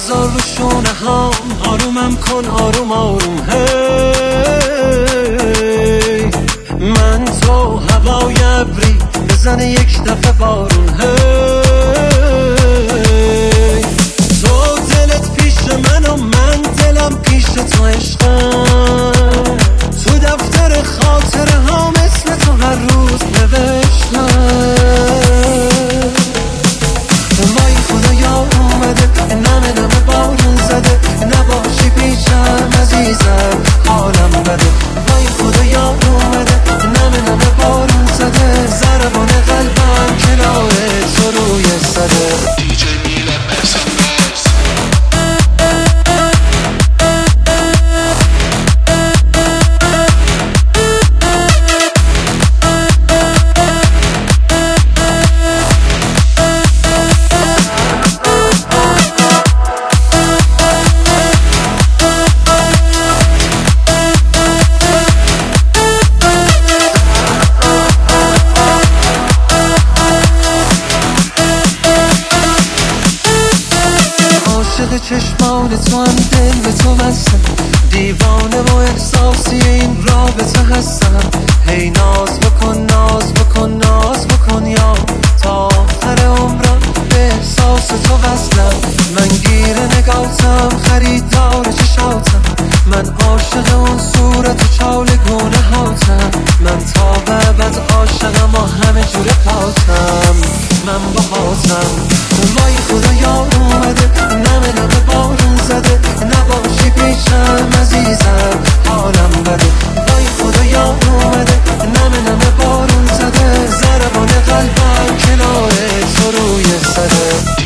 بذار رو شونه ها، آرومم کن آروم آروم. هی من تو هوای ابری بزنه یک دفعه بارون. هی تو دلت پیش من و من دلم پیش تو عشقم، تو دفتر خاطره ها اسم تو هر روز نوشتم. وای خدایا اومده نمه نمه بارون زده، نباشی پیشم عزیزم حالم بده. وای خدایا اومده نمه نمه بارون زده، ضربان قلبم کنار تو روی صده. چشمان تو هم دل به تو بستم، دیوانه و احساسی این رابطه هستم. هی ناز بکن ناز بکن ناز بکن یا تا آخر عمرم به احساس تو وصلم. من گیر نگاتم خریدار چشاتم، من عاشق اون صورت و چالگونه هاتم. من تا به بعد عاشقم و همه جور پاتم، من با هاتم. وای خدایا اومده نمه نمه بارون زده، نباشی پیشم عزیزم حالم بده. وای خدایا اومده نمه نمه بارون زده، ضربان قلبم کنار تو روی صده.